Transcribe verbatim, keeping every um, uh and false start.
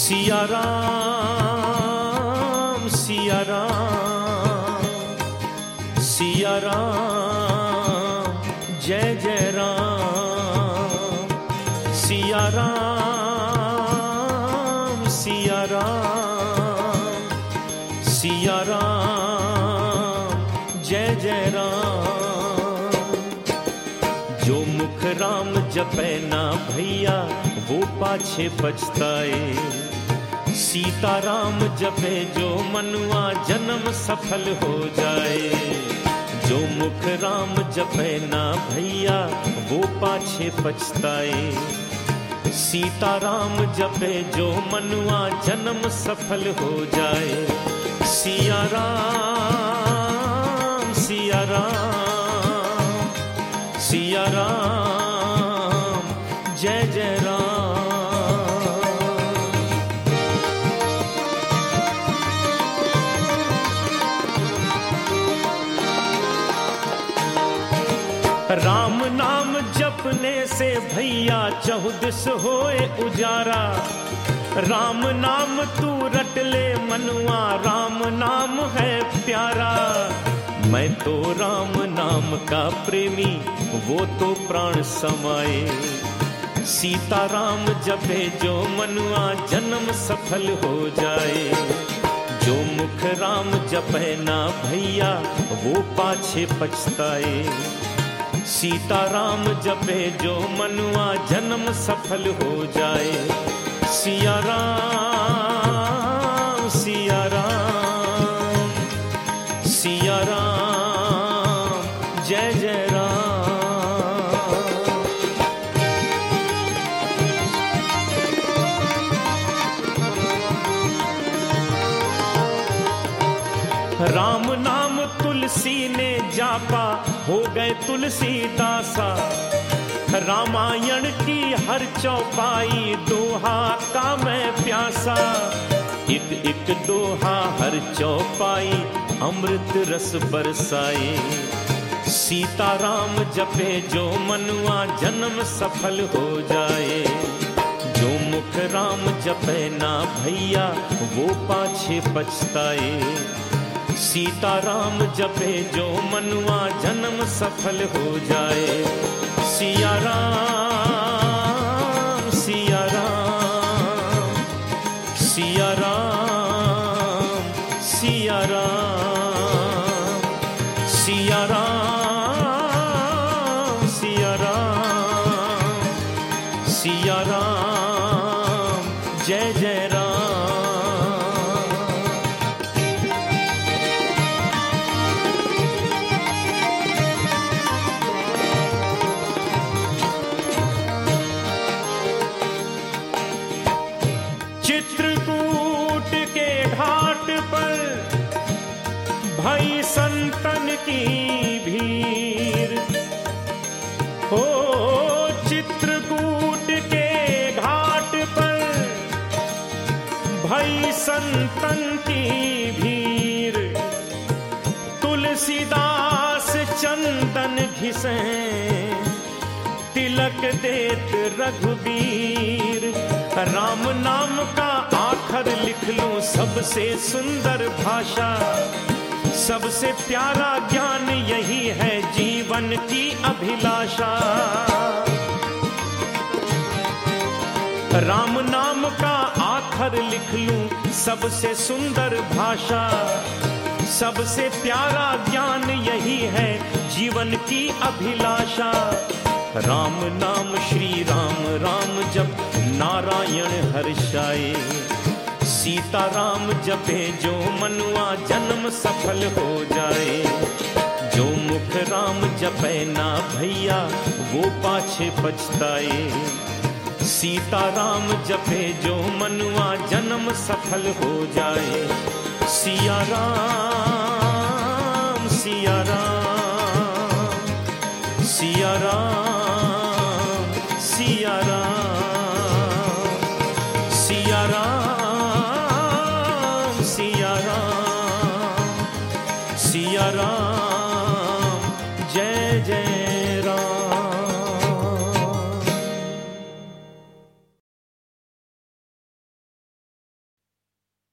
सिया राम सिया राम सिया राम जय जय राम सिया राम सिया राम सिया राम जय जय राम। जो मुख राम जपे ना भैया वो पाछे पछताए, सीता राम जपे जो मनुआ जन्म सफल हो जाए। जो मुख राम जपे ना भैया वो पाछे पछताए, सीता राम जपे जो मनुआ जन्म सफल हो जाए। सिया राम सिया राम सिया राम जय जय राम। राम नाम जपने से भैया चहुदिस होए उजारा। राम नाम तू रट ले मनुआ, राम नाम है प्यारा। मैं तो राम नाम का प्रेमी वो तो प्राण समाए। सीता राम जपे जो मनुआ जन्म सफल हो जाए। जो मुख राम जपे ना भैया वो पाछे पछताए। सीता राम जपे जो मनुआ जन्म सफल हो जाए। सिया राम सिया राम सिया राम जय जय राम। राम नाम तुलसी ने जापा हो गए तुलसीदासा। रामायण की हर चौपाई दोहा का मैं प्यासा। एक एक दोहा हर चौपाई अमृत रस बरसाए। सीता राम जपे जो मनुआ जन्म सफल हो जाए। जो मुख राम जपे ना भैया वो पाछे पछताए। सीता राम जपे जो मनुआ जन्म सफल हो जाए। सिया राम सिया राम सिया राम सिया राम सिया राम सिया राम सिया राम जय जय राम। चित्रकूट के घाट पर भई संतन की भीड़ हो। चित्रकूट के घाट पर भई संतन की भीड़। तुलसीदास चंदन घिसे तिलक देत रघुबीर। राम नाम का आखर लिख लूं सबसे सुंदर भाषा। सबसे प्यारा ज्ञान यही है जीवन की अभिलाषा। राम नाम का आखर लिख लूं सबसे सुंदर भाषा। सबसे प्यारा ज्ञान यही है जीवन की अभिलाषा। राम नाम श्री राम राम जप नारायण हर्षाए। सीता राम जपे जो मनुआ जन्म सफल हो जाए। जो मुख राम जपे ना भैया वो पाछे पछताए। सीता राम जपे जो मनुआ जन्म सफल हो जाए। सिया राम सिया राम सिया राम सिया राम सिया राम सिया राम सिया राम जय जय राम।